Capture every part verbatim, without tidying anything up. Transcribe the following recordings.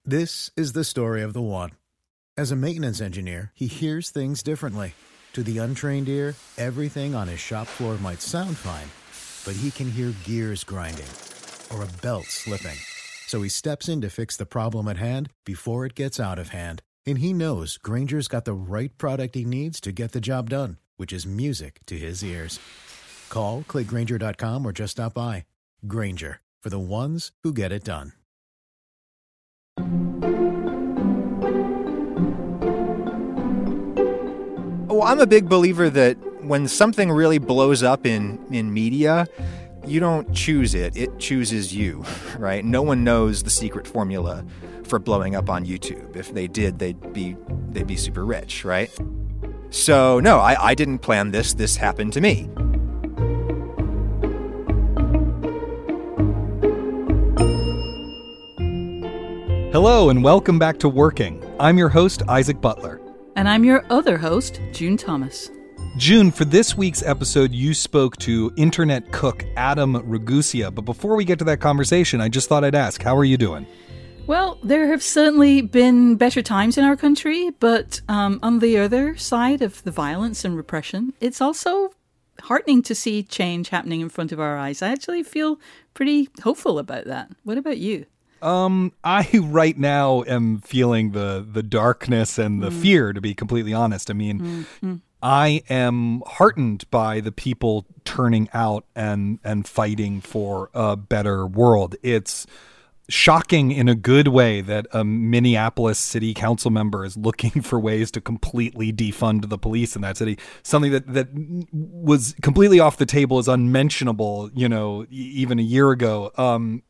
This is the story of the one. As a maintenance engineer, he hears things differently. To the untrained ear, everything on his shop floor might sound fine, but he can hear gears grinding or a belt slipping. So he steps in to fix the problem at hand before it gets out of hand. And he knows Grainger's got the right product he needs to get the job done, which is music to his ears. Call, click Grainger dot com, or just stop by. Grainger, for the ones who get it done. Well, I'm a big believer that when something really blows up in, in media, you don't choose it, it chooses you, right? No one knows the secret formula for blowing up on YouTube. If they did, they'd be they'd be super rich, right? So no, I, I didn't plan this, this happened to me. Hello and welcome back to Working. I'm your host, Isaac Butler. And I'm your other host, June Thomas. June, for this week's episode, you spoke to internet cook Adam Ragusea. But before we get to that conversation, I just thought I'd ask, how are you doing? Well, there have certainly been better times in our country, but um, on the other side of the violence and repression, it's also heartening to see change happening in front of our eyes. I actually feel pretty hopeful about that. What about you? Um, I right now am feeling the the darkness and the mm. fear, to be completely honest. I mean, mm-hmm. I am heartened by the people turning out and and fighting for a better world. It's shocking in a good way that a Minneapolis city council member is looking for ways to completely defund the police in that city. Something that, that was completely off the table, is unmentionable, you know, even a year ago. Um,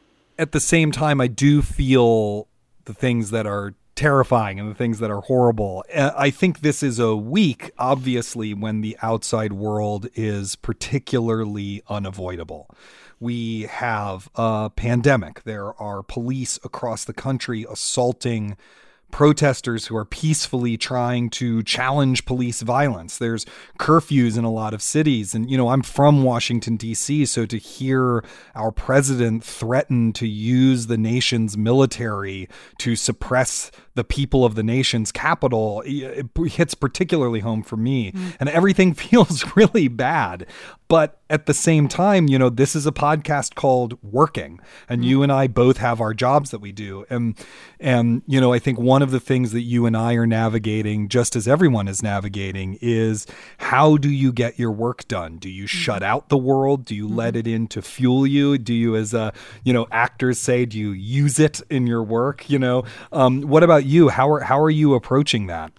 At the same time, I do feel the things that are terrifying and the things that are horrible. I think this is a week, obviously, when the outside world is particularly unavoidable. We have a pandemic. There are police across the country assaulting protesters who are peacefully trying to challenge police violence. There's curfews in a lot of cities. And, you know, I'm from Washington, D C, so to hear our president threaten to use the nation's military to suppress the people of the nation's capital, it hits particularly home for me. Mm. And everything feels really bad. But at the same time, you know, this is a podcast called Working, and mm. you and I both have our jobs that we do. And, and, you know, I think one of the things that you and I are navigating, just as everyone is navigating, is how do you get your work done? Do you mm. shut out the world? Do you mm. let it in to fuel you? Do you, as, uh, you know, actors say, do you use it in your work? You know, um, what about you? How are, how are you approaching that?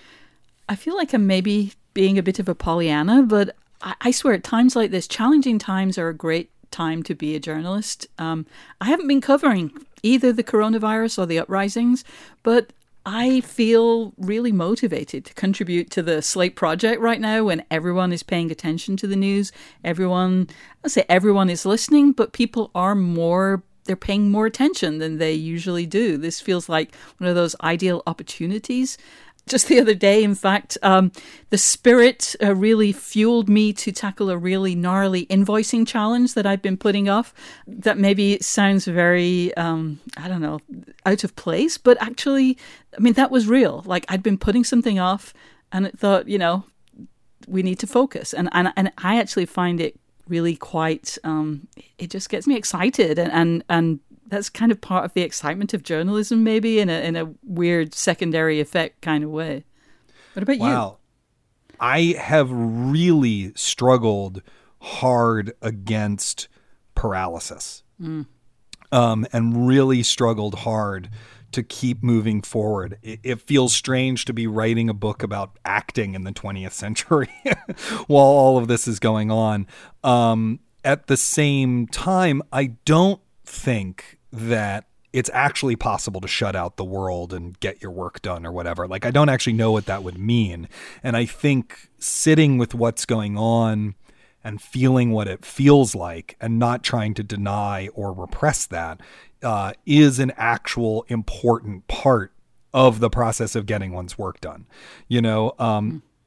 I feel like I'm maybe being a bit of a Pollyanna, but I swear, at times like this, challenging times are a great time to be a journalist. Um, I haven't been covering either the coronavirus or the uprisings, but I feel really motivated to contribute to the Slate Project right now when everyone is paying attention to the news. Everyone, I say everyone is listening, but people are more, they're paying more attention than they usually do. This feels like one of those ideal opportunities. Just the other day, in fact, um, the spirit uh, really fueled me to tackle a really gnarly invoicing challenge that I've been putting off. That maybe sounds very, um, I don't know, out of place, but actually, I mean, that was real. Like, I'd been putting something off and I thought, you know, we need to focus. And, and, and I actually find it really quite, um, it just gets me excited and, and, and that's kind of part of the excitement of journalism, maybe in a in a weird secondary effect kind of way. What about wow. you? Wow. I have really struggled hard against paralysis mm. um, and really struggled hard to keep moving forward. It, it feels strange to be writing a book about acting in the twentieth century while all of this is going on. Um, at the same time, I don't think that it's actually possible to shut out the world and get your work done or whatever. Like, I don't actually know what that would mean. And I think sitting with what's going on and feeling what it feels like and not trying to deny or repress that uh, is an actual important part of the process of getting one's work done. You know, um,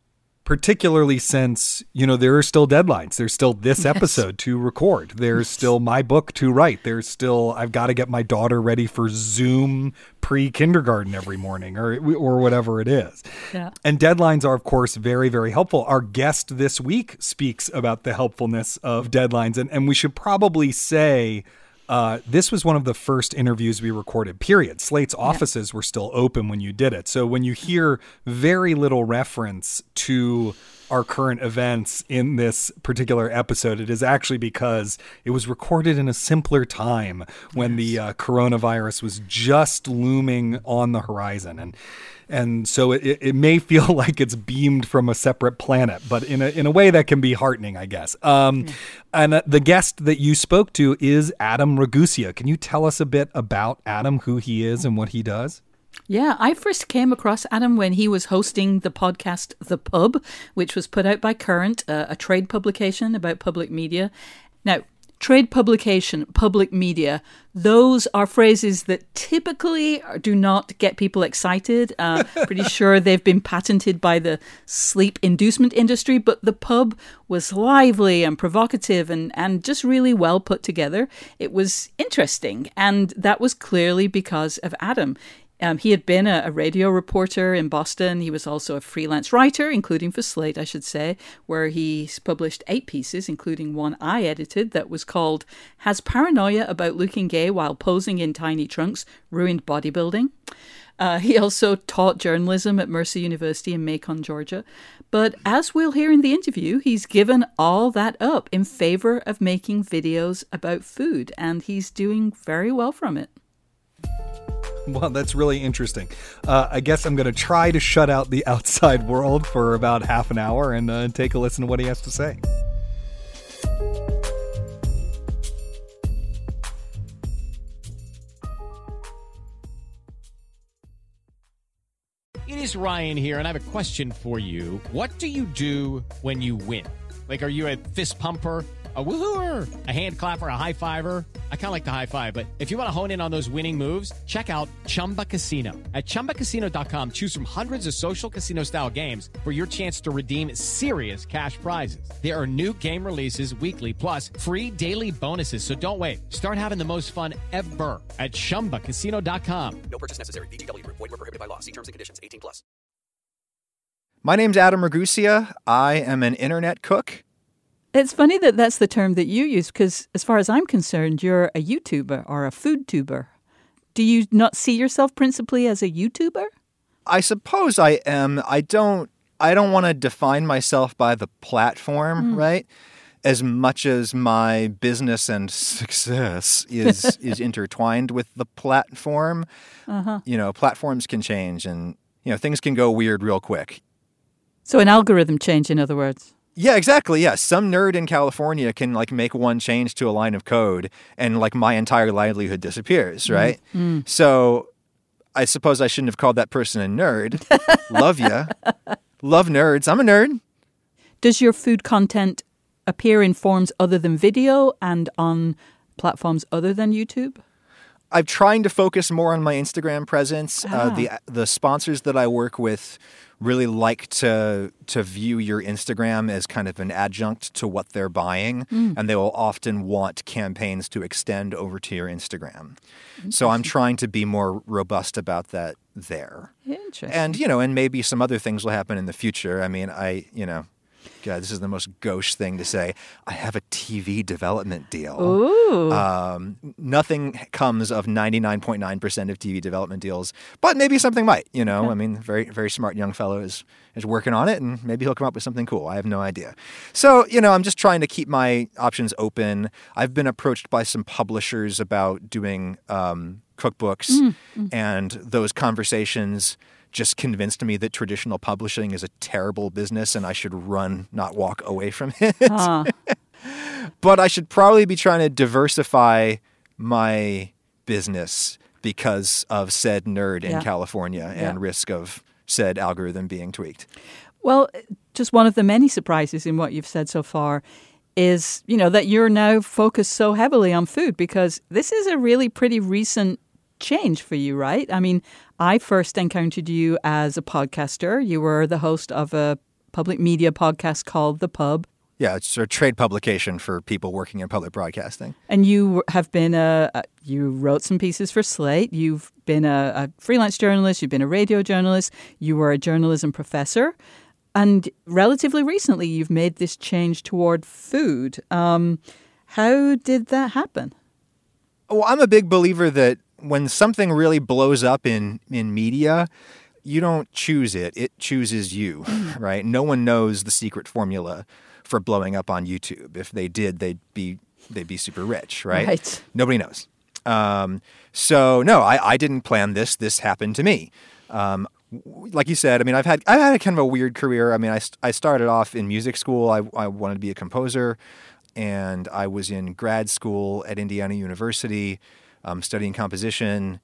particularly since, you know, there are still deadlines. There's still this episode yes. to record. There's yes. still my book to write. There's still, I've got to get my daughter ready for Zoom pre-kindergarten every morning or or whatever it is. Yeah. And deadlines are, of course, very, very helpful. Our guest this week speaks about the helpfulness of deadlines. And, and we should probably say, Uh, this was one of the first interviews we recorded, period. Slate's offices yeah. were still open when you did it. So when you hear very little reference to our current events in this particular episode, it is actually because it was recorded in a simpler time when yes. the uh, coronavirus was just looming on the horizon. And And so it, it may feel like it's beamed from a separate planet, but in a in a way that can be heartening, I guess. Um, yeah. And uh, the guest that you spoke to is Adam Ragusea. Can you tell us a bit about Adam, who he is and what he does? Yeah, I first came across Adam when he was hosting the podcast The Pub, which was put out by Current, uh, a trade publication about public media. Now, trade publication, public media, those are phrases that typically do not get people excited. Uh, pretty sure they've been patented by the sleep inducement industry, but The Pub was lively and provocative and, and just really well put together. It was interesting, and that was clearly because of Adam. Um, he had been a, a radio reporter in Boston. He was also a freelance writer, including for Slate, I should say, where he published eight pieces, including one I edited that was called Has Paranoia About Looking Gay While Posing in Tiny Trunks Ruined Bodybuilding? Uh, he also taught journalism at Mercer University in Macon, Georgia. But as we'll hear in the interview, he's given all that up in favor of making videos about food, and he's doing very well from it. Well, that's really interesting. Uh, I guess I'm going to try to shut out the outside world for about half an hour and uh, take a listen to what he has to say. It is Ryan here, and I have a question for you. What do you do when you win? Like, are you a fist pumper? A woohooer, a hand clapper, a high fiver. I kind of like the high five, but if you want to hone in on those winning moves, check out Chumba Casino. At chumba casino dot com, choose from hundreds of social casino style games for your chance to redeem serious cash prizes. There are new game releases weekly, plus free daily bonuses. So don't wait. Start having the most fun ever at chumba casino dot com. No purchase necessary. V G W Group. Void where prohibited by law. See terms and conditions. eighteen plus. My name's Adam Ragusea. I am an internet cook. It's funny that that's the term that you use because as far as I'm concerned, you're a YouTuber or a food tuber. Do you not see yourself principally as a YouTuber? I suppose I am. I don't I don't want to define myself by the platform, mm. right? As much as my business and success is is intertwined with the platform. Uh-huh. You know, platforms can change and, you know, things can go weird real quick. So an algorithm change, in other words. Yeah, exactly. Yeah. Some nerd in California can like make one change to a line of code and like my entire livelihood disappears, right? Mm. So I suppose I shouldn't have called that person a nerd. Love ya. Love nerds. I'm a nerd. Does your food content appear in forms other than video and on platforms other than YouTube? I'm trying to focus more on my Instagram presence. Ah. Uh, the the sponsors that I work with really like to to view your Instagram as kind of an adjunct to what they're buying, mm. and they will often want campaigns to extend over to your Instagram. So I'm trying to be more robust about that there. Interesting. And, you know, and maybe some other things will happen in the future. I mean, I, you know, God, this is the most gauche thing to say. I have a T V development deal. Ooh. Um, nothing comes of ninety-nine point nine percent of T V development deals, but maybe something might, you know. Okay. I mean, very, very smart young fellow is, is working on it, and maybe he'll come up with something cool. I have no idea. So, you know, I'm just trying to keep my options open. I've been approached by some publishers about doing um, cookbooks, mm-hmm. and those conversations just convinced me that traditional publishing is a terrible business and I should run, not walk away from it. Uh. But I should probably be trying to diversify my business because of said nerd yeah. in California yeah. and risk of said algorithm being tweaked. Well, just one of the many surprises in what you've said so far is, you know, that you're now focused so heavily on food, because this is a really pretty recent change for you, right? I mean, I first encountered you as a podcaster. You were the host of a public media podcast called The Pub. Yeah, it's a trade publication for people working in public broadcasting. And you have been a, a you wrote some pieces for Slate. You've been a, a freelance journalist. You've been a radio journalist. You were a journalism professor. And relatively recently, you've made this change toward food. Um, how did that happen? Well, I'm a big believer that when something really blows up in, in media, you don't choose it. It chooses you, right? No one knows the secret formula for blowing up on YouTube. If they did, they'd be they'd be super rich, right? Right. Nobody knows. Um, so no, I, I didn't plan this. This happened to me. Um, like you said, I mean, I've had I've had a kind of a weird career. I mean, I, I started off in music school. I, I wanted to be a composer, and I was in grad school at Indiana University, um, studying composition.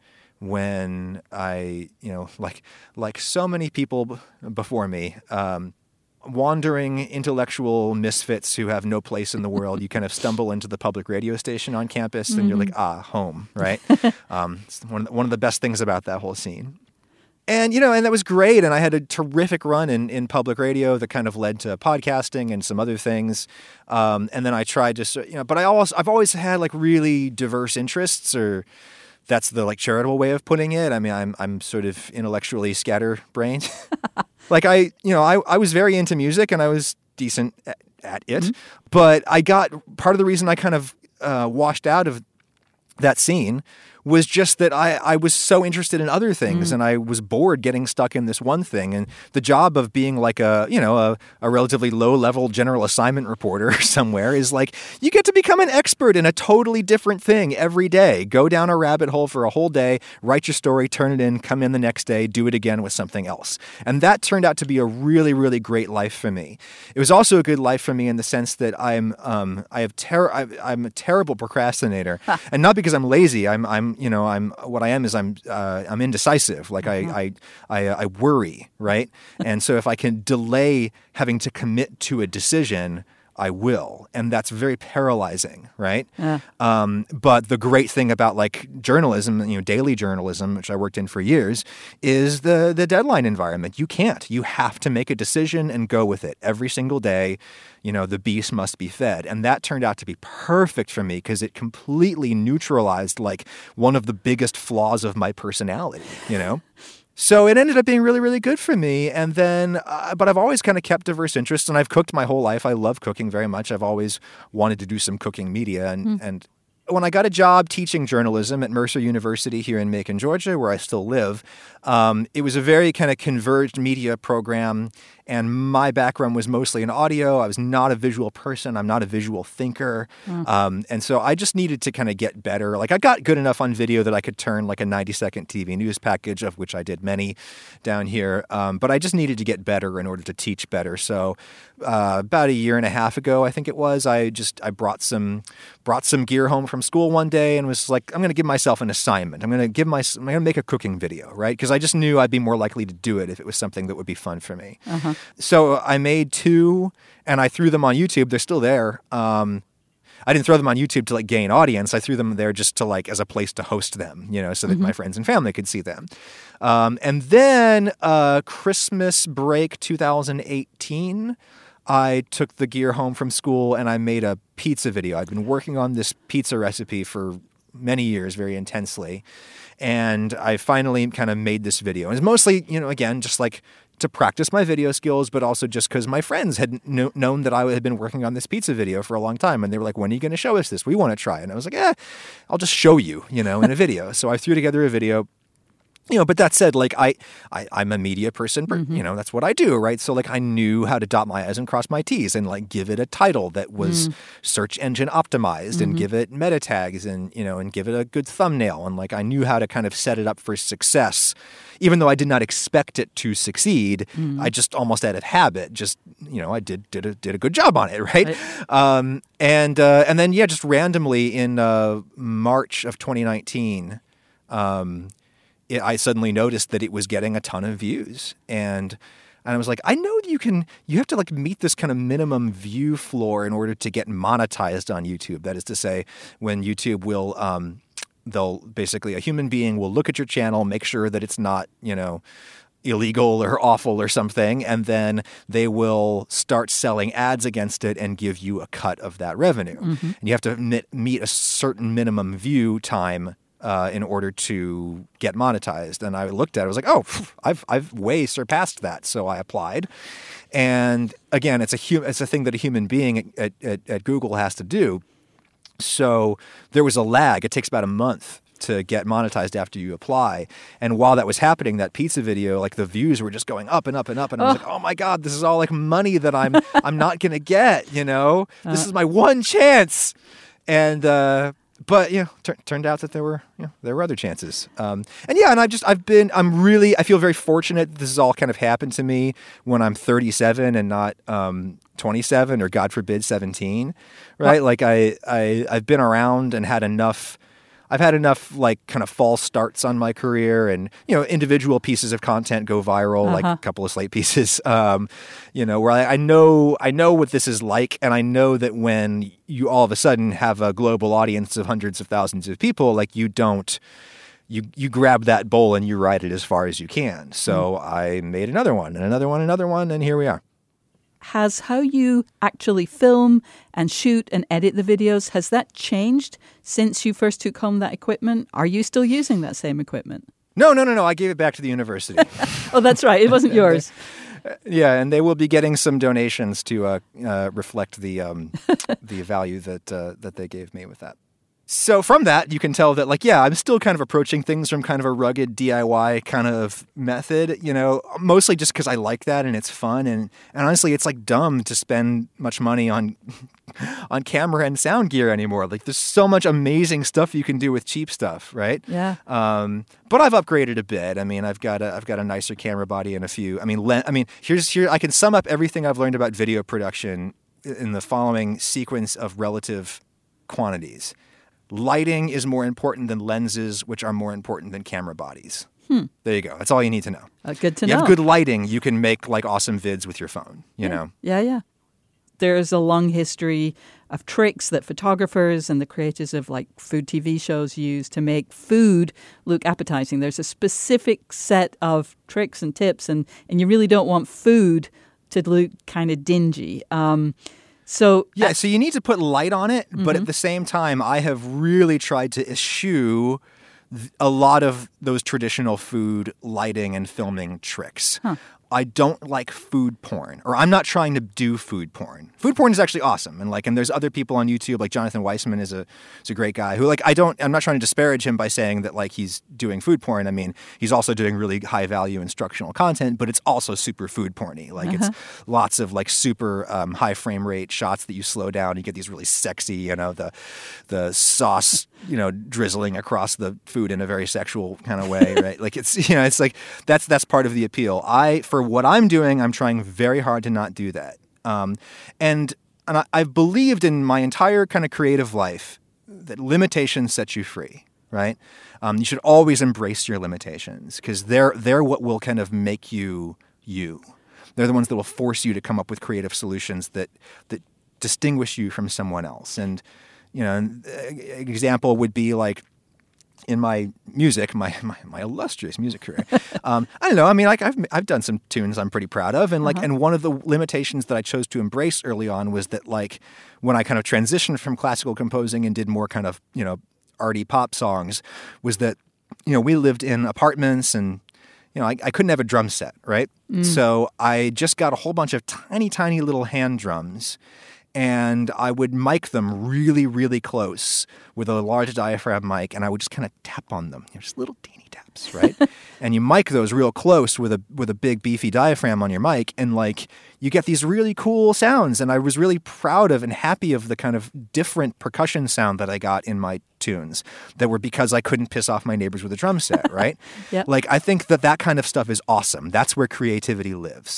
When I, you know, like like so many people b- before me. Um, wandering intellectual misfits who have no place in the world, you kind of stumble into the public radio station on campus and mm-hmm. you're like, ah, home, right? um, it's one of, the, one of the best things about that whole scene. And, you know, and that was great. And I had a terrific run in, in public radio that kind of led to podcasting and some other things. Um, and then I tried to, you know, but I always, I've always had like really diverse interests, or that's the like charitable way of putting it. I mean, I'm, I'm sort of intellectually scatterbrained. Like I, you know, I, I was very into music and I was decent at, at it, mm-hmm. but I got, part of the reason I kind of uh, washed out of that scene was just that I, I was so interested in other things, mm. and I was bored getting stuck in this one thing. And the job of being like a, you know, a, a relatively low-level general assignment reporter somewhere is like, you get to become an expert in a totally different thing every day. Go down a rabbit hole for a whole day, write your story, turn it in, come in the next day, do it again with something else. And that turned out to be a really, really great life for me. It was also a good life for me in the sense that I'm, um, I have ter- I, I'm a terrible procrastinator, huh. and not because I'm lazy. I'm, I'm, you know, I'm what I am is I'm uh, I'm indecisive. Like mm-hmm. I, I I I worry, right? And so if I can delay having to commit to a decision, I will, and that's very paralyzing, right? Yeah. Um, but the great thing about like journalism, you know, daily journalism, which I worked in for years, is the the deadline environment. You can't. You have to make a decision and go with it every single day. You know, the beast must be fed, and that turned out to be perfect for me because it completely neutralized like one of the biggest flaws of my personality. You know. So it ended up being really, really good for me. And then, uh, but I've always kind of kept diverse interests, and I've cooked my whole life. I love cooking very much. I've always wanted to do some cooking media. And, mm. and when I got a job teaching journalism at Mercer University here in Macon, Georgia, where I still live, um, it was a very kind of converged media program. And my background was mostly in audio. I was not a visual person. I'm not a visual thinker. Mm. Um, and so I just needed to kind of get better. Like I got good enough on video that I could turn like a ninety second T V news package, of which I did many down here. Um, but I just needed to get better in order to teach better. So uh, about a year and a half ago, I think it was, I just, I brought some, brought some gear home from school one day and was like, I'm going to give myself an assignment. I'm going to give my, I'm going to make a cooking video, right? Because I just knew I'd be more likely to do it if it was something that would be fun for me. Uh-huh. So I made two, and I threw them on YouTube. They're still there. Um, I didn't throw them on YouTube to like gain audience. I threw them there just to like as a place to host them, you know, so that mm-hmm. my friends and family could see them. Um, and then uh, Christmas break two thousand eighteen, I took the gear home from school and I made a pizza video. I'd been working on this pizza recipe for many years, very intensely. And I finally kind of made this video. And it's mostly, you know, again, just like to practice my video skills, but also just because my friends had kn- known that I had been working on this pizza video for a long time. And they were like, when are you going to show us this? We want to try. And I was like, eh, I'll just show you, you know, in a video. So I threw together a video. You know, but that said, like I, I, I'm a media person, mm-hmm. you know, that's what I do, right? So like I knew how to dot my I's and cross my T's and like give it a title that was mm. search engine optimized mm-hmm. and give it meta tags and, you know, and give it a good thumbnail. And like I knew how to kind of set it up for success. Even though I did not expect it to succeed, mm. I just almost out of habit, just, you know, I did did a, did a good job on it, right? right. Um, and uh, and then, yeah, just randomly in uh, March of twenty nineteen, um, it, I suddenly noticed that it was getting a ton of views. And and I was like, I know you can, you have to like meet this kind of minimum view floor in order to get monetized on YouTube. That is to say, when YouTube will... Um, They'll basically, a human being will look at your channel, make sure that it's not, you know, illegal or awful or something, and then they will start selling ads against it and give you a cut of that revenue. Mm-hmm. And you have to meet, meet a certain minimum view time uh, in order to get monetized. And I looked at it, I was like, oh, I've I've way surpassed that. So I applied. And again, it's a hum- it's a thing that a human being at, at, at Google has to do. So there was a lag. It takes about a month to get monetized after you apply. And while that was happening, that pizza video, like the views were just going up and up and up. And I was oh. like, oh my God, this is all like money that I'm I'm not going to get, you know? Uh, this is my one chance. And, uh, but, you know, t- turned out that there were, you know, there were other chances. Um, and yeah, and I've just, I've been, I'm really, I feel very fortunate that this has all kind of happened to me when I'm thirty-seven and not, um, twenty-seven or God forbid seventeen, right? Well, like I, I, I've been around and had enough I've had enough like kind of false starts on my career, and you know, individual pieces of content go viral, uh-huh. like a couple of Slate pieces. Um, you know, where I, I know I know what this is like, and I know that when you all of a sudden have a global audience of hundreds of thousands of people, like you don't. You you grab that bowl and you ride it as far as you can. So mm. I made another one and another one, another one, and here we are. Has how you actually film and shoot and edit the videos, has that changed since you first took home that equipment? Are you still using that same equipment? No, no, no, no. I gave it back to the university. Oh, that's right. It wasn't yours. Yeah, and they will be getting some donations to uh, uh, reflect the um, the value that uh, that they gave me with that. So from that, you can tell that, like, yeah, I'm still kind of approaching things from kind of a rugged D I Y kind of method, you know, mostly just because I like that and it's fun. And, and honestly, it's like dumb to spend much money on on camera and sound gear anymore. Like, there's so much amazing stuff you can do with cheap stuff, right? Yeah. Um, but I've upgraded a bit. I mean, I've got a I've got a nicer camera body and a few. I mean, le- I mean, here's here I can sum up everything I've learned about video production in the following sequence of relative quantities. Lighting is more important than lenses, which are more important than camera bodies. Hmm. There you go. That's all you need to know. Uh, good to you know. You have good lighting, you can make like awesome vids with your phone, you yeah. know? Yeah, yeah. There's a long history of tricks that photographers and the creators of like food T V shows use to make food look appetizing. There's a specific set of tricks and tips, and, and you really don't want food to look kind of dingy. Um So yeah, so you need to put light on it, but mm-hmm. at the same time, I have really tried to eschew a lot of those traditional food lighting and filming tricks. Huh. I don't like food porn, or I'm not trying to do food porn. Food porn is actually awesome, and like, and there's other people on YouTube, like Jonathan Weissman is a is a great guy who, like, I don't, I'm not trying to disparage him by saying that like he's doing food porn. I mean, he's also doing really high value instructional content, but it's also super food porny. Like, uh-huh. it's lots of like super um, high frame rate shots that you slow down. You get these really sexy, you know, the the sauce, you know, drizzling across the food in a very sexual kind of way, right? Like, it's, you know, it's like that's that's part of the appeal. I for what I'm doing, I'm trying very hard to not do that. Um, and and I, I've believed in my entire kind of creative life that limitations set you free, right? Um, you should always embrace your limitations because they're they're what will kind of make you you. They're the ones that will force you to come up with creative solutions that that distinguish you from someone else. And you know, an example would be like, in my music, my, my, my illustrious music career, um, I don't know. I mean, like I've I've done some tunes I'm pretty proud of, and like, uh-huh. and one of the limitations that I chose to embrace early on was that, like, when I kind of transitioned from classical composing and did more kind of, you know, arty pop songs, was that, you know, we lived in apartments and, you know, I, I couldn't have a drum set, right? Mm. So I just got a whole bunch of tiny, tiny little hand drums. And I would mic them really, really close with a large diaphragm mic, and I would just kind of tap on them. You know, just little teeny taps, right? And you mic those real close with a with a big beefy diaphragm on your mic, and like you get these really cool sounds. And I was really proud of and happy of the kind of different percussion sound that I got in my tunes that were because I couldn't piss off my neighbors with a drum set, right? Yep. Like, I think that that kind of stuff is awesome. That's where creativity lives.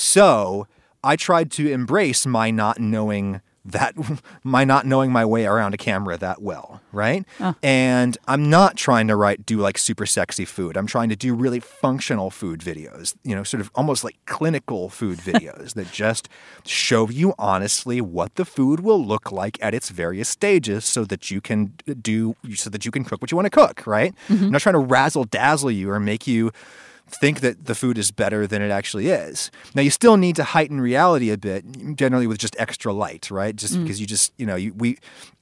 So I tried to embrace my not knowing that, my not knowing my way around a camera that well, right? Oh. And I'm not trying to write, do like super sexy food. I'm trying to do really functional food videos, you know, sort of almost like clinical food videos that just show you honestly what the food will look like at its various stages so that you can do, so that you can cook what you want to cook, right? Mm-hmm. I'm not trying to razzle dazzle you or make you think that the food is better than it actually is. Now, you still need to heighten reality a bit, generally with just extra light, right? Just mm. because you just, you know, you, we,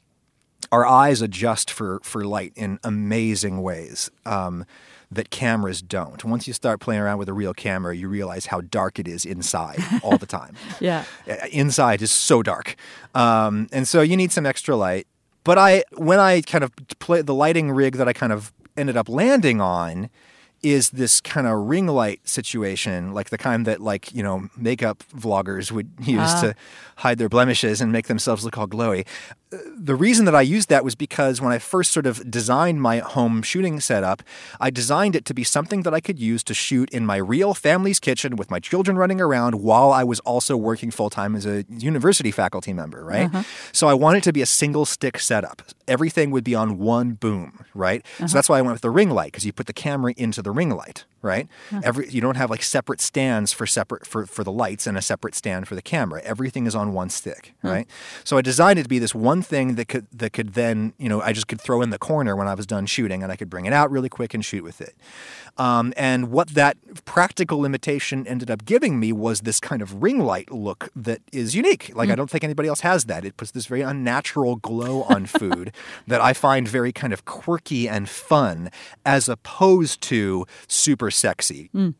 our eyes adjust for, for light in amazing ways um, that cameras don't. Once you start playing around with a real camera, you realize how dark it is inside all the time. Yeah. Inside is so dark. Um, and so you need some extra light. But I, when I kind of play the lighting rig that I kind of ended up landing on is this kind of ring light situation, like the kind that, like, you know, makeup vloggers would use ah. to hide their blemishes and make themselves look all glowy. The reason that I used that was because when I first sort of designed my home shooting setup, I designed it to be something that I could use to shoot in my real family's kitchen with my children running around while I was also working full-time as a university faculty member, right? Uh-huh. So I wanted it to be a single stick setup. Everything would be on one boom, right? Uh-huh. So that's why I went with the ring light, because you put the camera into the ring light, right? Uh-huh. Every you don't have like separate stands for separate for, for the lights and a separate stand for the camera. Everything is on one stick, uh-huh. right? So I designed it to be this one thing that could that could then, you know, I just could throw in the corner when I was done shooting, and I could bring it out really quick and shoot with it. Um, and what that practical limitation ended up giving me was this kind of ring light look that is unique. Like, mm. I don't think anybody else has that. It puts this very unnatural glow on food that I find very kind of quirky and fun, as opposed to super sexy. Mm.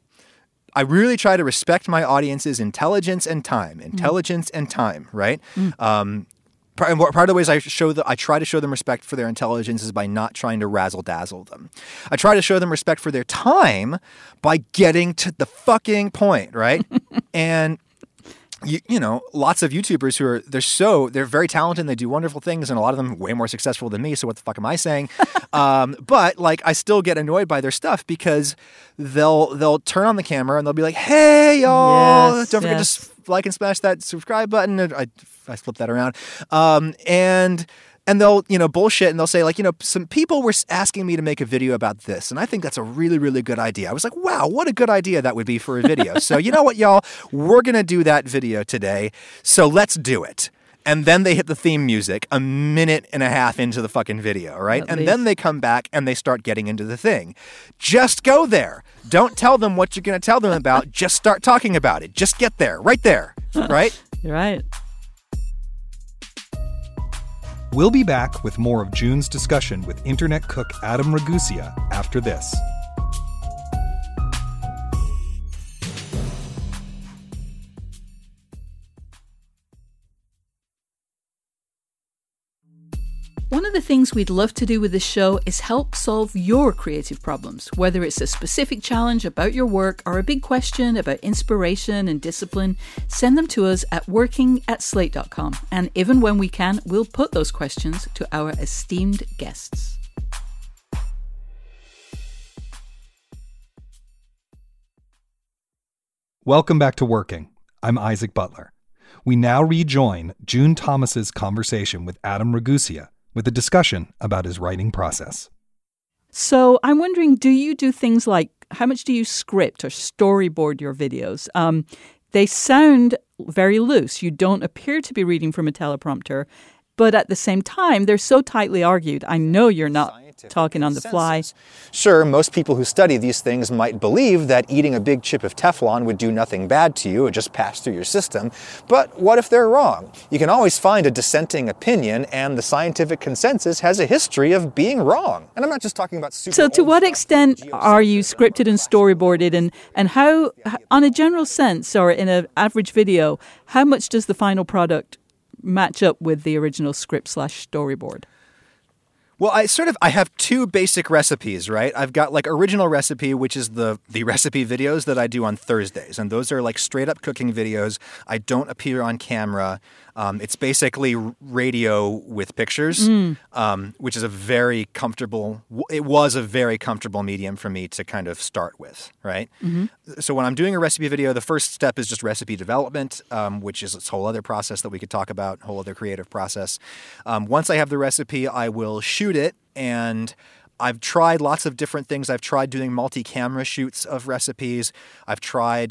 I really try to respect my audience's intelligence and time. Intelligence mm. and time, right? Mm. Um, part, part of the ways I show the, I try to show them respect for their intelligence is by not trying to razzle-dazzle them. I try to show them respect for their time by getting to the fucking point, right? and You, you know, lots of YouTubers who are, they're so, they're very talented and they do wonderful things, and a lot of them way more successful than me, so what the fuck am I saying? um, but, like, I still get annoyed by their stuff because they'll they'll turn on the camera and they'll be like, hey, y'all, yes, don't forget yes. to like and smash that subscribe button. I, I flipped that around. Um, and... And they'll, you know, bullshit, and they'll say, like, you know, some people were asking me to make a video about this, and I think that's a really, really good idea. I was like, wow, what a good idea that would be for a video. So, you know what, y'all? We're going to do that video today, so let's do it. And then they hit the theme music a minute and a half into the fucking video, right? At and least. Then they come back and they start getting into the thing. Just go there. Don't tell them what you're going to tell them about. Just start talking about it. Just get there, right there, right? You're right. We'll be back with more of June's discussion with internet cook Adam Ragusea after this. One of the things we'd love to do with this show is help solve your creative problems, whether it's a specific challenge about your work or a big question about inspiration and discipline. Send them to us at working at slate dot com, and even when we can, we'll put those questions to our esteemed guests. Welcome back to Working. I'm Isaac Butler. We now rejoin June Thomas's conversation with Adam Ragusea, with a discussion about his writing process. So I'm wondering, do you do things like, how much do you script or storyboard your videos? Um, they sound very loose. You don't appear to be reading from a teleprompter, but at the same time, they're so tightly argued. I know you're not talking on the fly. Sure, most people who study these things might believe that eating a big chip of Teflon would do nothing bad to you, it just pass through your system. But what if they're wrong? You can always find a dissenting opinion, and the scientific consensus has a history of being wrong. And I'm not just talking about super So to what stuff, extent are you scripted and storyboarded, and, and how, on a general sense, or in an average video, how much does the final product match up with the original script slash storyboard? Well, I sort of, I have two basic recipes, right? I've got like original recipe, which is the, the recipe videos that I do on Thursdays. And those are like straight up cooking videos. I don't appear on camera. Um, it's basically radio with pictures, mm. um, which is a very comfortable, it was a very comfortable medium for me to kind of start with, right? Mm-hmm. So when I'm doing a recipe video, the first step is just recipe development, um, which is this whole other process that we could talk about, whole other creative process. Um, once I have the recipe, I will shoot it, and I've tried lots of different things. I've tried doing multi-camera shoots of recipes. I've tried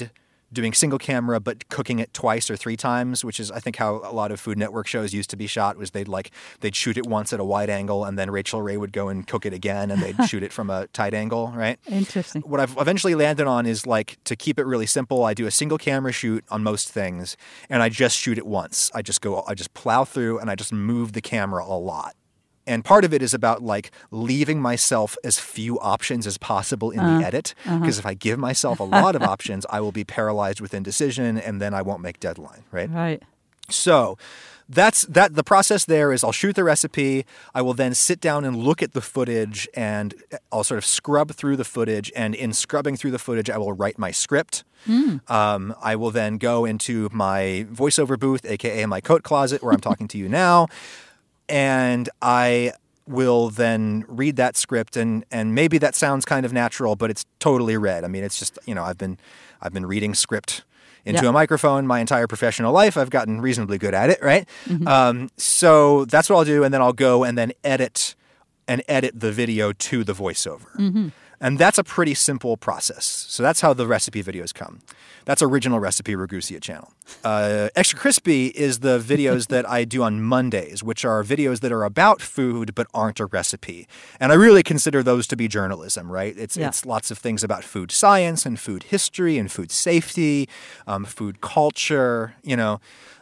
doing single camera but cooking it twice or three times, which is I think how a lot of Food Network shows used to be shot. Was they'd like they'd shoot it once at a wide angle and then Rachel Ray would go and cook it again and they'd shoot it from a tight angle, right? Interesting. What I've eventually landed on is like to keep it really simple. I do a single camera shoot on most things and I just shoot it once. I just go I just plow through and I just move the camera a lot. And part of it is about like leaving myself as few options as possible in Uh, the edit. Because uh-huh. if I give myself a lot of options, I will be paralyzed with indecision and then I won't make deadline, right? Right. So that's that. The process there is I'll shoot the recipe. I will then sit down and look at the footage and I'll sort of scrub through the footage. And in scrubbing through the footage, I will write my script. Mm. Um, I will then go into my voiceover booth, A K A my coat closet where I'm talking to you now. And I will then read that script, and and maybe that sounds kind of natural, but it's totally read. I mean, it's just, you know, I've been I've been reading script into Yeah. a microphone my entire professional life. I've gotten reasonably good at it, right? Mm-hmm. Um, so that's what I'll do, and then I'll go and then edit and edit the video to the voiceover. Mm-hmm. And that's a pretty simple process. So that's how the recipe videos come. That's Original Recipe Ragusea channel. Uh, Extra Crispy is the videos that I do on Mondays, which are videos that are about food but aren't a recipe. And I really consider those to be journalism, right? It's Yeah. it's lots of things about food science and food history and food safety, um, food culture, you know.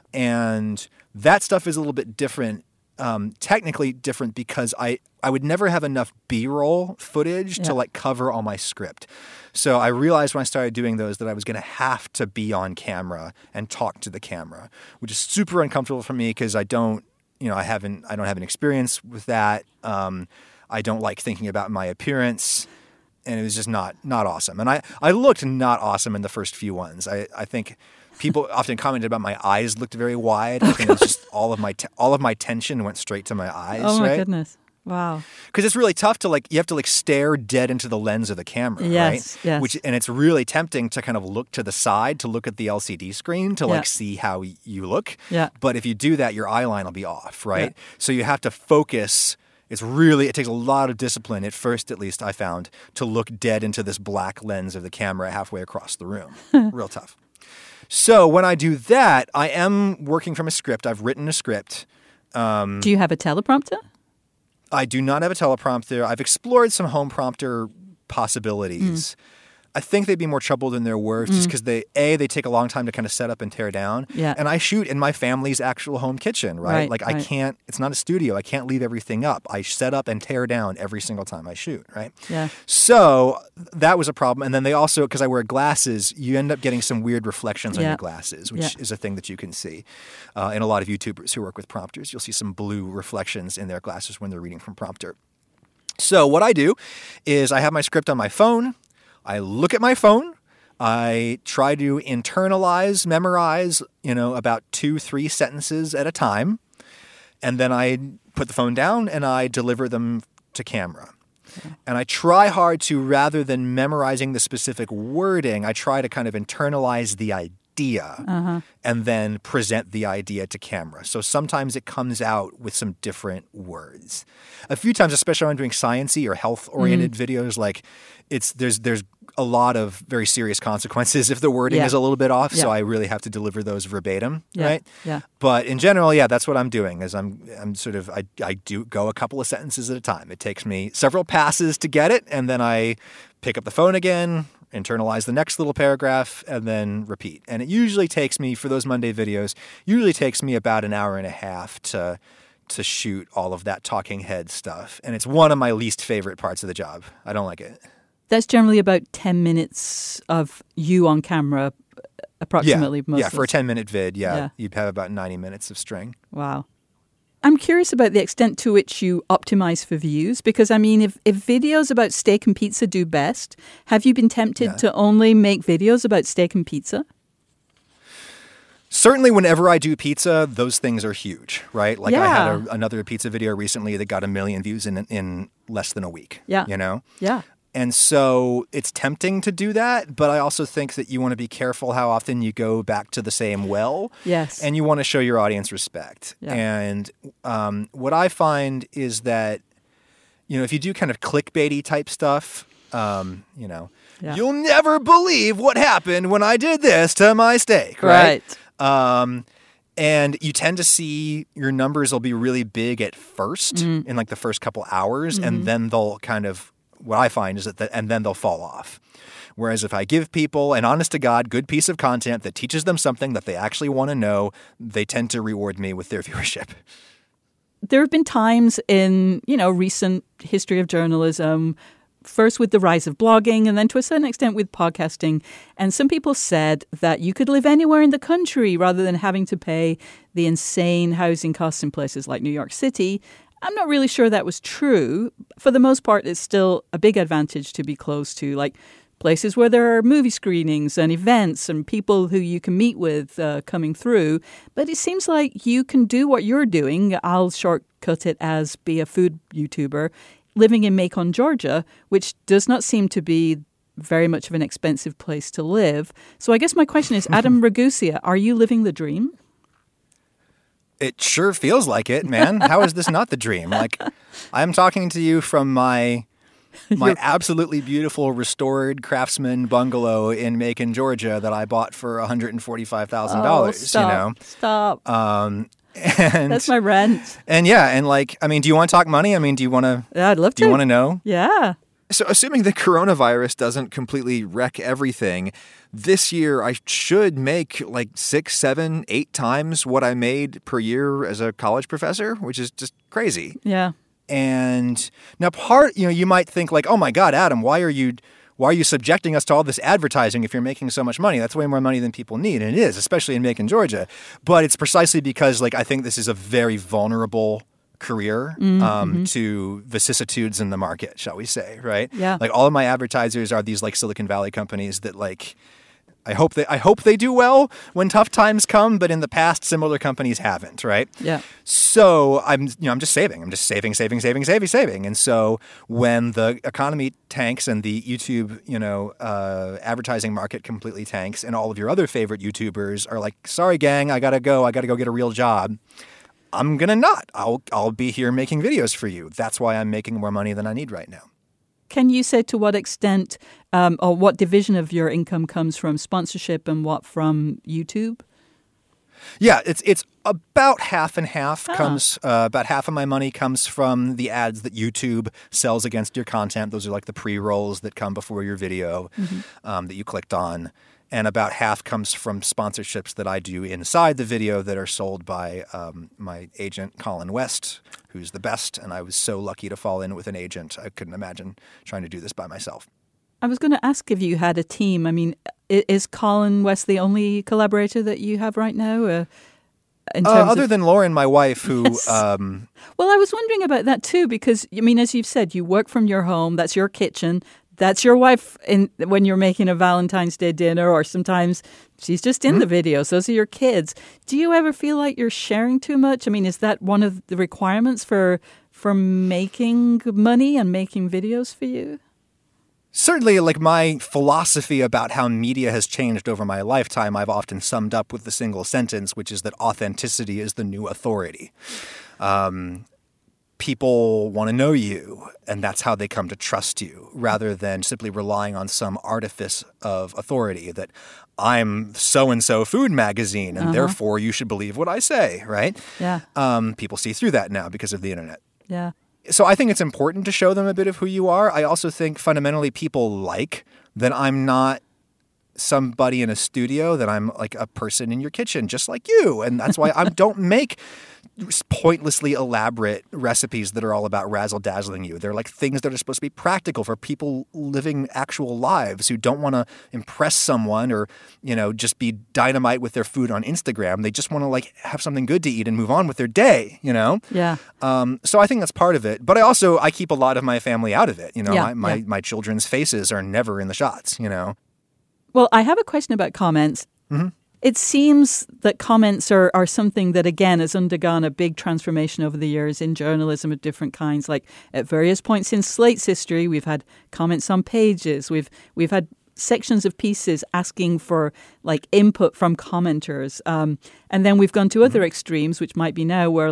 And that stuff is a little bit different. Um, technically different because I, I would never have enough B-roll footage Yeah. to like cover all my script. So I realized when I started doing those that I was going to have to be on camera and talk to the camera, which is super uncomfortable for me because I don't, you know, I haven't, I don't have an experience with that. Um, I don't like thinking about my appearance, and it was just not, not awesome. And I, I looked not awesome in the first few ones. I, I think people often commented about my eyes looked very wide. I think it was just all of my te- all of my tension went straight to my eyes. Oh my right? goodness. Wow. Because it's really tough to like you have to like stare dead into the lens of the camera, Yes, right? yes. Which and it's really tempting to kind of look to the side to look at the L C D screen to Yeah. like see how y- you look. Yeah. But if you do that, your eye line will be off, right? Yeah. So you have to focus. It's really it takes a lot of discipline at first, at least I found, to look dead into this black lens of the camera halfway across the room. Real tough. So when I do that, I am working from a script. I've written a script. Um, Do you have a teleprompter? I do not have a teleprompter. I've explored some home prompter possibilities. I think they'd be more trouble than they're worth just because they, A, they take a long time to kind of set up and tear down. Yeah. And I shoot in my family's actual home kitchen, right? Right, like I right. can't, it's not a studio. I can't leave everything up. I set up and tear down every single time I shoot, right? Yeah. So that was a problem. And then they also, because I wear glasses, you end up getting some weird reflections on Yeah. your glasses, which Yeah. is a thing that you can see. Uh, in a lot of YouTubers who work with prompters, you'll see some blue reflections in their glasses when they're reading from prompter. So what I do is I have my script on my phone. I look at my phone. I try to internalize, memorize, you know, about two, three sentences at a time. And then I put the phone down and I deliver them to camera. And I try hard to, rather than memorizing the specific wording, I try to kind of internalize the idea Uh-huh. and then present the idea to camera. So sometimes it comes out with some different words. A few times, especially when I'm doing sciencey or health-oriented Mm-hmm. videos, like it's there's there's a lot of very serious consequences if the wording Yeah. is a little bit off. So Yeah. I really have to deliver those verbatim, Yeah. right? Yeah. But in general, yeah, that's what I'm doing. Is I'm I'm sort of I I do go a couple of sentences at a time. It takes me several passes to get it, and then I pick up the phone again, internalize the next little paragraph, and then repeat. And it usually takes me for those Monday videos. Usually takes me about an hour and a half to to shoot all of that talking head stuff, and it's one of my least favorite parts of the job. I don't like it. That's generally about ten minutes of you on camera, approximately. Yeah, most yeah. of For a the- ten-minute vid, yeah, Yeah. you'd have about ninety minutes of string. Wow. I'm curious about the extent to which you optimize for views, because I mean, if, if videos about steak and pizza do best, have you been tempted Yeah. to only make videos about steak and pizza? Certainly, whenever I do pizza, those things are huge, right? Like I had Yeah. a, another pizza video recently that got a million views in in less than a week. Yeah. You know? Yeah. And so it's tempting to do that, but I also think that you want to be careful how often you go back to the same well. Yes. And you want to show your audience respect. Yeah. And um, what I find is that, you know, if you do kind of clickbaity type stuff, um, you know, Yeah. You'll never believe what happened when I did this to my steak, right? Right. Um, and you tend to see your numbers will be really big at first Mm. in like the first couple hours, Mm-hmm. and then they'll kind of, what I find is that, the, and then they'll fall off. Whereas if I give people an honest to God good piece of content that teaches them something that they actually want to know, they tend to reward me with their viewership. There have been times in, you know, recent history of journalism, first with the rise of blogging and then to a certain extent with podcasting. And some people said that you could live anywhere in the country rather than having to pay the insane housing costs in places like New York City. I'm not really sure that was true. For the most part, it's still a big advantage to be close to, like places where there are movie screenings and events and people who you can meet with uh, coming through. But it seems like you can do what you're doing. I'll shortcut it as be a food YouTuber living in Macon, Georgia, which does not seem to be very much of an expensive place to live. So I guess my question is, Adam Ragusea, are you living the dream? It sure feels like it, man. How is this not the dream? Like, I'm talking to you from my my absolutely beautiful restored craftsman bungalow in Macon, Georgia that I bought for one hundred forty-five thousand dollars, oh, stop, you know. Stop. Um and That's my rent. And yeah, and like, I mean, do you want to talk money? I mean, do you want to Yeah, I'd love do to. you want to know? Yeah. So assuming the coronavirus doesn't completely wreck everything, this year I should make like six, seven, eight times what I made per year as a college professor, which is just crazy. Yeah. And now part, you know, you might think like, oh my God, Adam, why are you why are you subjecting us to all this advertising if you're making so much money? That's way more money than people need. And it is, especially in Macon, Georgia. But it's precisely because like I think this is a very vulnerable career um, mm-hmm. to vicissitudes in the market, shall we say, right? Yeah. Like all of my advertisers are these like Silicon Valley companies that like I hope they I hope they do well when tough times come, but in the past similar companies haven't, right? Yeah. So I'm you know I'm just saving. I'm just saving, saving, saving, saving, saving. And so when the economy tanks and the YouTube, you know, uh, advertising market completely tanks and all of your other favorite YouTubers are like, "Sorry gang, I got to go. I got to go get a real job." I'm going to not. I'll I'll be here making videos for you. That's why I'm making more money than I need right now. Can you say to what extent um, or what division of your income comes from sponsorship and what from YouTube? Yeah, it's it's about half and half. Ah. Comes uh, about half of my money comes from the ads that YouTube sells against your content. Those are like the pre-rolls that come before your video Mm-hmm. um, that you clicked on. And about half comes from sponsorships that I do inside the video that are sold by um, my agent, Colin West, who's the best. And I was so lucky to fall in with an agent. I couldn't imagine trying to do this by myself. I was going to ask if you had a team. I mean, i- is Colin West the only collaborator that you have right now? Uh, in Uh, terms other of... than Lauren, my wife, who Yes. um, Well, I was wondering about that too, because, I mean, as you've said, you work from your home. That's your kitchen. That's your wife in when you're making a Valentine's Day dinner, or sometimes she's just in the videos. Those are your kids. Do you ever feel like you're sharing too much? I mean, is that one of the requirements for for making money and making videos for you? Certainly, like my philosophy about how media has changed over my lifetime, I've often summed up with the single sentence, which is that authenticity is the new authority. Um, people want to know you, and that's how they come to trust you, rather than simply relying on some artifice of authority that I'm so-and-so food magazine, and Uh-huh. therefore you should believe what I say, right? Yeah, Um, people see through that now because of the internet. yeah. So I think it's important to show them a bit of who you are. I also think fundamentally people like that I'm not somebody in a studio, that I'm like a person in your kitchen, just like you. And that's why I don't make pointlessly elaborate recipes that are all about razzle-dazzling you. They're like things that are supposed to be practical for people living actual lives who don't want to impress someone or, you know, just be dynamite with their food on Instagram. They just want to like have something good to eat and move on with their day, you know? Yeah. Um, so I think that's part of it. But I also, I keep a lot of my family out of it. You know, Yeah, my, my, yeah. my children's faces are never in the shots, you know? Well, I have a question about comments. Mm-hmm. It seems that comments are, are something that, again, has undergone a big transformation over the years in journalism of different kinds. Like at various points in Slate's history, we've had comments on pages. We've we've had sections of pieces asking for like input from commenters. Um, and then we've gone to other extremes, which might be now where like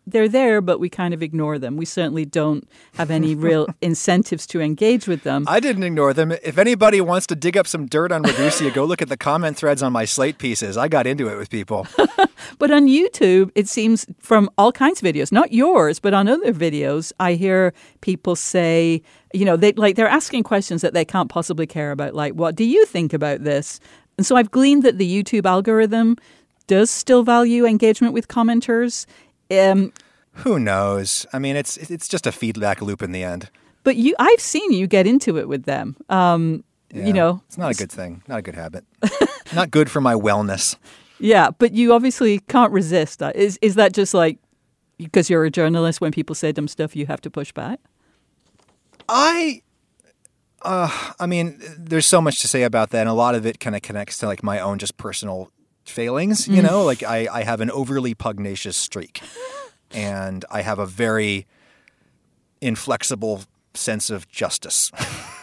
they're there, but we kind of ignore them. We certainly don't have any real incentives to engage with them. I didn't ignore them. If anybody wants to dig up some dirt on Ragusea, go look at the comment threads on my Slate pieces. I got into it with people. But on YouTube, it seems from all kinds of videos, not yours, but on other videos, I hear people say, you know, they like they're asking questions that they can't possibly care about. Like, what do you think about this? And so I've gleaned that the YouTube algorithm does still value engagement with commenters. Um, Who knows? I mean, it's it's just a feedback loop in the end. But you, I've seen you get into it with them. Um, Yeah, you know, it's not a good thing. Not a good habit. Not good for my wellness. Yeah, but you obviously can't resist that. Is is that just like because you're a journalist? When people say dumb stuff, you have to push back? I, uh, I mean, there's so much to say about that, and a lot of it kind of connects to like my own just personal failings. You know, like I, I have an overly pugnacious streak, and I have a very inflexible sense of justice.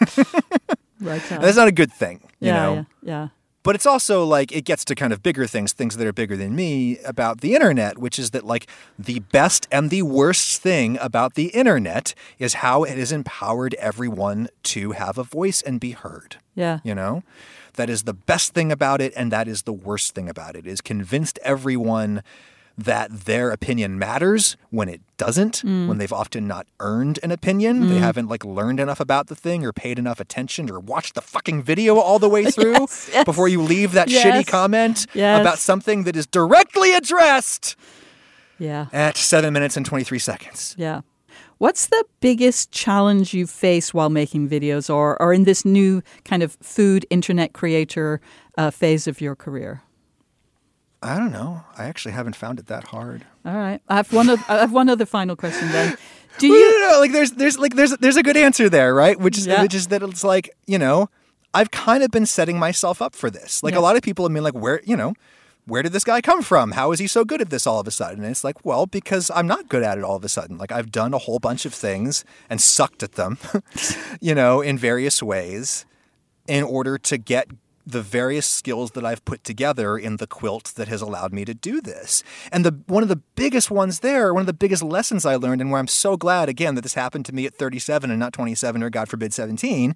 Right. on. That's not a good thing, you yeah, know. yeah, yeah. But it's also like it gets to kind of bigger things, things that are bigger than me about the internet, which is that like the best and the worst thing about the internet is how it has empowered everyone to have a voice and be heard. Yeah. You know, that is the best thing about it. And that is the worst thing about it. It has convinced everyone that their opinion matters when it doesn't, mm. when they've often not earned an opinion. Mm. They haven't like learned enough about the thing or paid enough attention or watched the fucking video all the way through yes, yes. before you leave that yes. shitty comment yes. about something that is directly addressed yeah. at seven minutes and twenty-three seconds. Yeah. What's the biggest challenge you face while making videos or, or in this new kind of food internet creator uh, phase of your career? I don't know. I actually haven't found it that hard. All right. I have one. Other, I have one other final question then. Do well, you no, no, like there's there's like there's there's a good answer there, right? Which is yeah. which is that it's like, you know, I've kind of been setting myself up for this. Like yeah. a lot of people have been like, where, you know, where did this guy come from? How is he so good at this all of a sudden? And it's like, well, because I'm not good at it all of a sudden. Like I've done a whole bunch of things and sucked at them, you know, in various ways in order to get the various skills that I've put together in the quilt that has allowed me to do this. And the one of the biggest ones there, one of the biggest lessons I learned, and where I'm so glad, again, that this happened to me at thirty-seven and not twenty-seven or, God forbid, seventeen,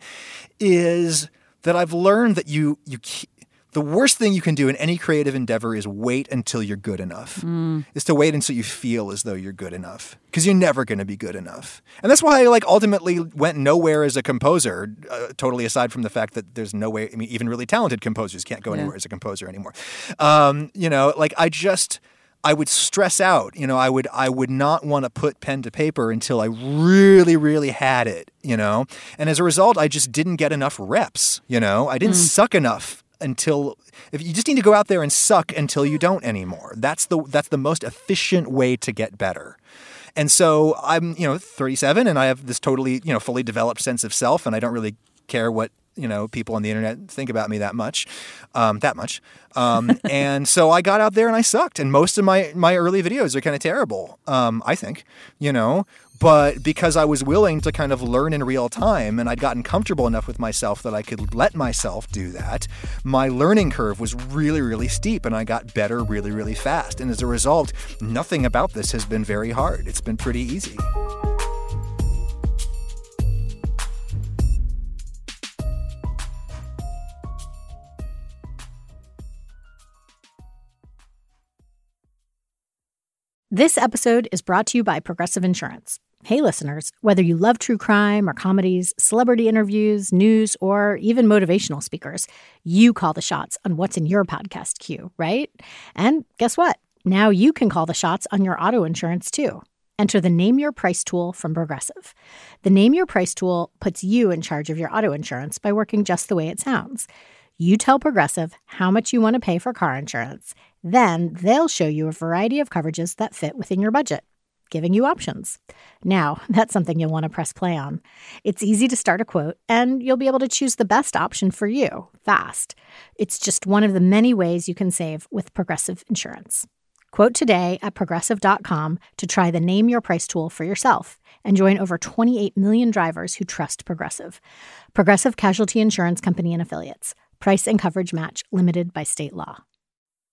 is that I've learned that you you the worst thing you can do in any creative endeavor is wait until you're good enough. Mm. Is to wait until you feel as though you're good enough. Because you're never going to be good enough. And that's why I like ultimately went nowhere as a composer, uh, totally aside from the fact that there's no way, I mean, even really talented composers can't go yeah. anywhere as a composer anymore. Um, you know, like I just... I would stress out, you know, I would I would not want to put pen to paper until I really, really had it, you know? And as a result, I just didn't get enough reps, you know? I didn't mm. suck enough until if you just need to go out there and suck until you don't anymore. That's the that's the most efficient way to get better. And so I'm, you know, thirty-seven and I have this totally, you know, fully developed sense of self and I don't really care what you know, people on the internet think about me that much, um, that much. Um, and so I got out there and I sucked. And most of my, my early videos are kind of terrible, um, I think, you know, but because I was willing to kind of learn in real time and I'd gotten comfortable enough with myself that I could let myself do that, my learning curve was really, really steep and I got better really, really fast. And as a result, nothing about this has been very hard. It's been pretty easy. This episode is brought to you by Progressive Insurance. Hey, listeners, whether you love true crime or comedies, celebrity interviews, news, or even motivational speakers, you call the shots on what's in your podcast queue, right? And guess what? Now you can call the shots on your auto insurance, too. Enter the Name Your Price tool from Progressive. The Name Your Price tool puts you in charge of your auto insurance by working just the way it sounds. You tell Progressive how much you want to pay for car insurance. Then they'll show you a variety of coverages that fit within your budget, giving you options. Now, that's something you'll want to press play on. It's easy to start a quote, and you'll be able to choose the best option for you fast. It's just one of the many ways you can save with Progressive Insurance. Quote today at progressive dot com to try the Name Your Price tool for yourself and join over twenty-eight million drivers who trust Progressive. Progressive Casualty Insurance Company and Affiliates. Price and coverage match limited by state law.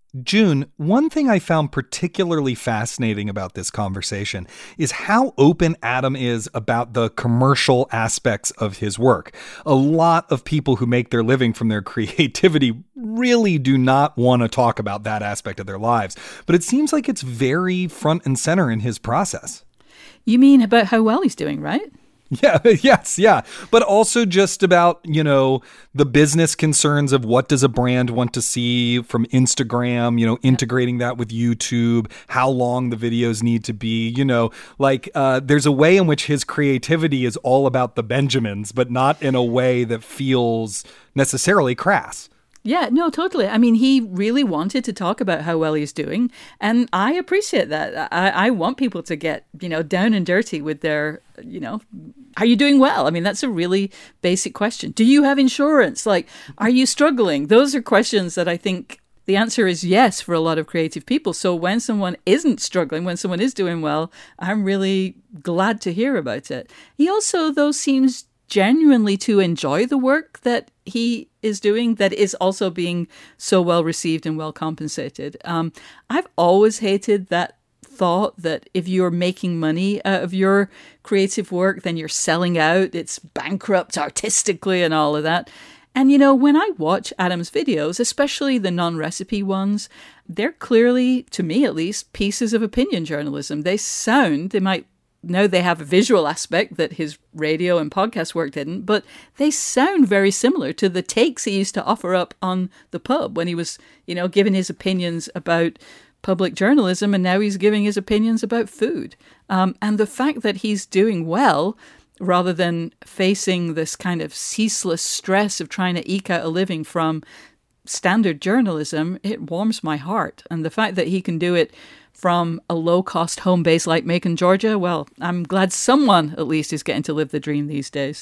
June, one thing I found particularly fascinating about this conversation is how open Adam is about the commercial aspects of his work. A lot of people who make their living from their creativity really do not want to talk about that aspect of their lives, but it seems like it's very front and center in his process. You mean about how well he's doing, right? Yeah, yes, yeah. But also just about, you know, the business concerns of what does a brand want to see from Instagram, you know, integrating that with YouTube, how long the videos need to be, you know, like uh, there's a way in which his creativity is all about the Benjamins, but not in a way that feels necessarily crass. Yeah, no, totally. I mean, he really wanted to talk about how well he's doing, and I appreciate that. I, I want people to get, you know, down and dirty with their, you know, are you doing well? I mean, that's a really basic question. Do you have insurance? Like, are you struggling? Those are questions that I think the answer is yes for a lot of creative people. So when someone isn't struggling, when someone is doing well, I'm really glad to hear about it. He also, though, seems genuinely to enjoy the work that he is doing that is also being so well received and well compensated. Um, I've always hated that thought that if you're making money out of your creative work, then you're selling out, it's bankrupt artistically and all of that. And, you know, when I watch Adam's videos, especially the non-recipe ones, they're clearly, to me at least, pieces of opinion journalism. They sound, they might Now they have a visual aspect that his radio and podcast work didn't, but they sound very similar to the takes he used to offer up on the pub when he was, you know, giving his opinions about public journalism, and now he's giving his opinions about food. Um, and the fact that he's doing well, rather than facing this kind of ceaseless stress of trying to eke out a living from standard journalism, it warms my heart. And the fact that he can do it from a low-cost home base like Macon, Georgia, well, I'm glad someone at least is getting to live the dream these days.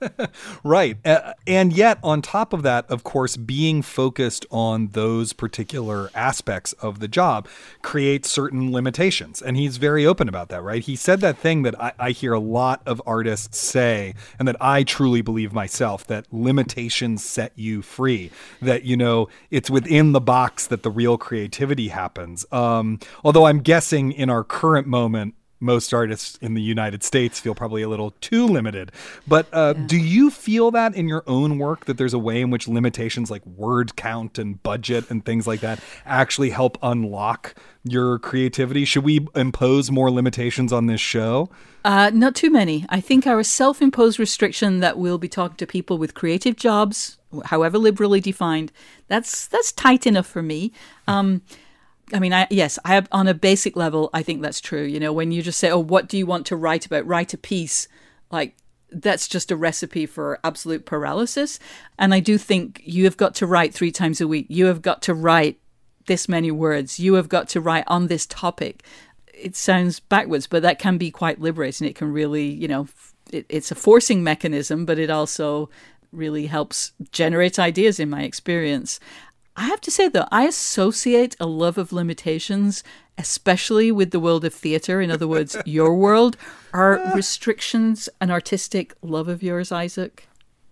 Right. Uh, and yet, on top of that, of course, being focused on those particular aspects of the job creates certain limitations. And he's very open about that, right? He said that thing that I, I hear a lot of artists say, and that I truly believe myself, that limitations set you free, that, you know, it's within the box that the real creativity happens. Um, although I'm guessing in our current moment, most artists in the United States feel probably a little too limited. But uh, yeah. do you feel that in your own work, that there's a way in which limitations like word count and budget and things like that actually help unlock your creativity? Should we impose more limitations on this show? Uh, not too many. I think our self-imposed restriction that we'll be talking to people with creative jobs, however liberally defined, that's that's tight enough for me. Um I mean, I, yes, I have, on a basic level, I think that's true. You know, when you just say, oh, what do you want to write about? Write a piece. Like, that's just a recipe for absolute paralysis. And I do think you have got to write three times a week. You have got to write this many words. You have got to write on this topic. It sounds backwards, but that can be quite liberating. It can really, you know, it, it's a forcing mechanism, but it also really helps generate ideas in my experience. I have to say, though, I associate a love of limitations, especially with the world of theatre. In other words, your world. Are restrictions an artistic love of yours, Isaac?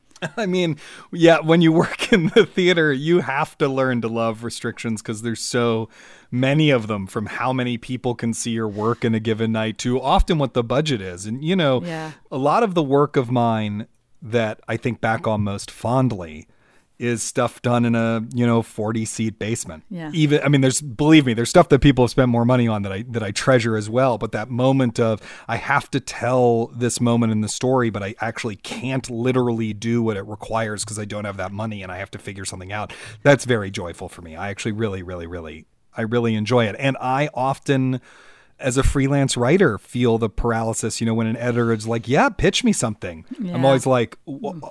I mean, yeah, when you work in the theater, you have to learn to love restrictions because there's so many of them, from how many people can see your work in a given night to often what the budget is. And, you know, yeah. a lot of the work of mine that I think back on most fondly is stuff done in a, you know, forty seat basement. Yeah. Even, I mean, there's, believe me, there's stuff that people have spent more money on that I, that I treasure as well. But that moment of, I have to tell this moment in the story, but I actually can't literally do what it requires because I don't have that money and I have to figure something out. That's very joyful for me. I actually really, really, really, I really enjoy it. And I often, as a freelance writer, feel the paralysis, you know, when an editor is like, yeah, pitch me something. Yeah. I'm always like,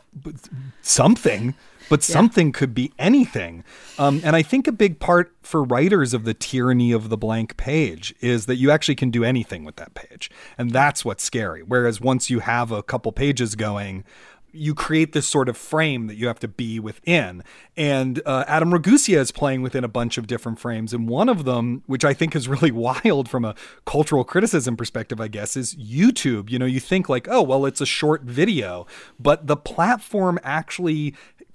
something? But something yeah. could be anything. Um, and I think a big part for writers of the tyranny of the blank page is that you actually can do anything with that page. And that's what's scary. Whereas once you have a couple pages going, you create this sort of frame that you have to be within. And uh, Adam Ragusea is playing within a bunch of different frames. And one of them, which I think is really wild from a cultural criticism perspective, I guess, is YouTube. You know, you think like, oh, well, it's a short video, but the platform actually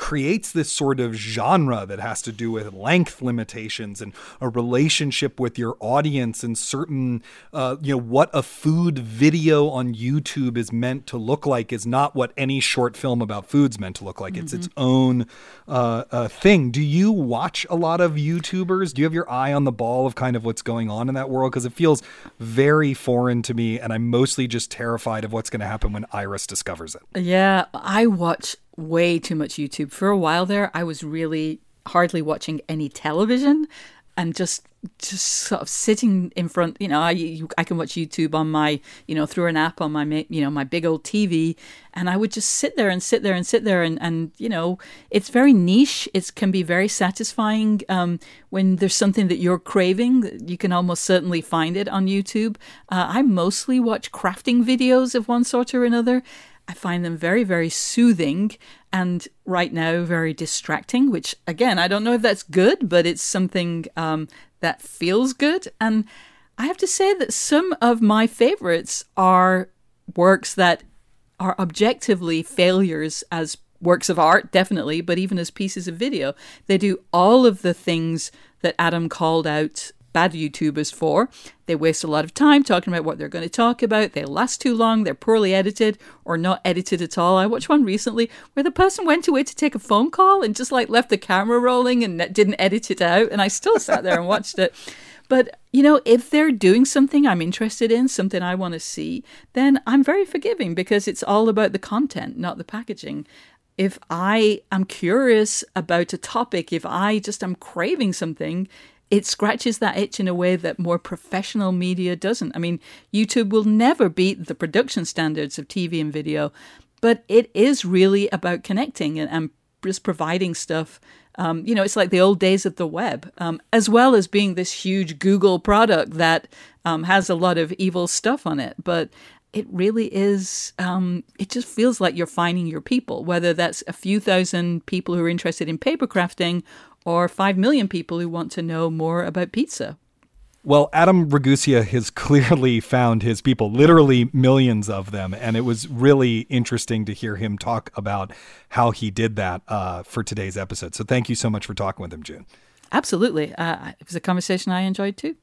creates this sort of genre that has to do with length limitations and a relationship with your audience and certain, uh, you know, what a food video on YouTube is meant to look like is not what any short film about food's meant to look like. It's mm-hmm. its own uh, uh, thing. Do you watch a lot of YouTubers? Do you have your eye on the ball of kind of what's going on in that world? Because it feels very foreign to me, and I'm mostly just terrified of what's going to happen when Iris discovers it. Yeah, I watch way too much YouTube. For a while there, I was really hardly watching any television and just just sort of sitting in front. You know, I you, I can watch YouTube on my, you know, through an app on my, you know, my big old T V, and I would just sit there and sit there and sit there and, and you know, it's very niche. It can be very satisfying um, when there's something that you're craving. You can almost certainly find it on YouTube. Uh, I mostly watch crafting videos of one sort or another. I find them very, very soothing and right now very distracting, which again, I don't know if that's good, but it's something um, that feels good. And I have to say that some of my favorites are works that are objectively failures as works of art, definitely, but even as pieces of video. They do all of the things that Adam called out bad YouTubers for. They waste a lot of time talking about what they're going to talk about. They last too long. They're poorly edited or not edited at all. I watched one recently where the person went away to take a phone call and just like left the camera rolling and didn't edit it out. And I still sat there and watched it. But, you know, if they're doing something I'm interested in, something I want to see, then I'm very forgiving because it's all about the content, not the packaging. If I am curious about a topic, if I just am craving something, it scratches that itch in a way that more professional media doesn't. I mean, YouTube will never beat the production standards of T V and video, but it is really about connecting and, and just providing stuff. Um, you know, it's like the old days of the web, um, as well as being this huge Google product that um, has a lot of evil stuff on it. But it really is, um, it just feels like you're finding your people, whether that's a few thousand people who are interested in paper crafting or five million people who want to know more about pizza. Well, Adam Ragusea has clearly found his people, literally millions of them. And it was really interesting to hear him talk about how he did that uh, for today's episode. So thank you so much for talking with him, June. Absolutely. Uh, it was a conversation I enjoyed too.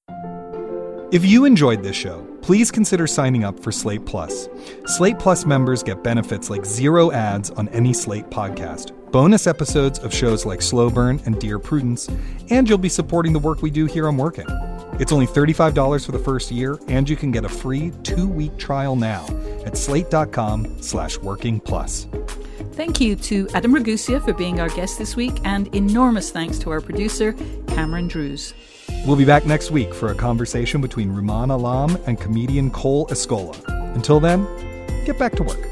If you enjoyed this show, please consider signing up for Slate Plus. Slate Plus members get benefits like zero ads on any Slate podcast, bonus episodes of shows like Slow Burn and Dear Prudence, and you'll be supporting the work we do here on Working. It's only thirty-five dollars for the first year, and you can get a free two-week trial now at slate.com slash working plus. Thank you to Adam Ragusea for being our guest this week, and enormous thanks to our producer, Cameron Drews. We'll be back next week for a conversation between Rumaan Alam and comedian Cole Escola. Until then, get back to work.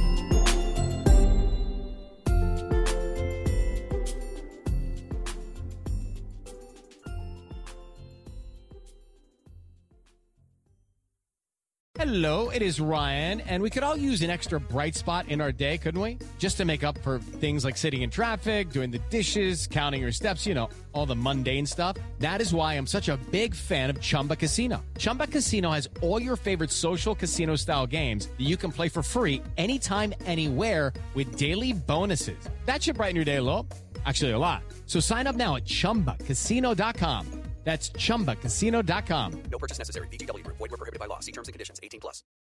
Hello, it is Ryan, and we could all use an extra bright spot in our day, couldn't we? Just to make up for things like sitting in traffic, doing the dishes, counting your steps, you know, all the mundane stuff. That is why I'm such a big fan of Chumba Casino. Chumba Casino has all your favorite social casino-style games that you can play for free anytime, anywhere with daily bonuses. That should brighten your day a little. Actually, a lot. So sign up now at chumba casino dot com. That's chumba casino dot com. No purchase necessary. V G W Group. Void where prohibited by law. See terms and conditions. eighteen plus.